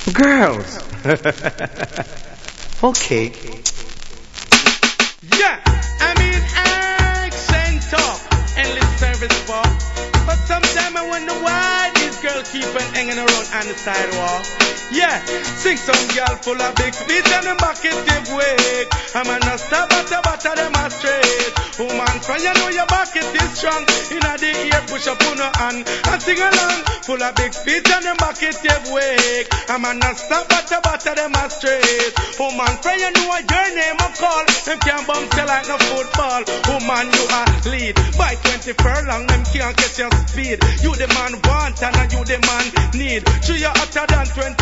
Girls. Okay. Yeah, I mean action talk, endless service for. But sometimes I wonder why these girls keep on hanging around on the sidewalk. Yeah, sing some girl full of big speech and them bucket give weight. I'm a no stop butter them a straight. Woman from you know your bucket is strong. Inna the ear push up on her hand and sing along. Full of big speech and them bucket give weight. I'm a no stop butter them a straight. Woman from you know your name a call. Them can't bounce you like no football. Woman you a lead. By 20 furlong them can't catch your speed. You the man want and you the man need. So you're hotter than 20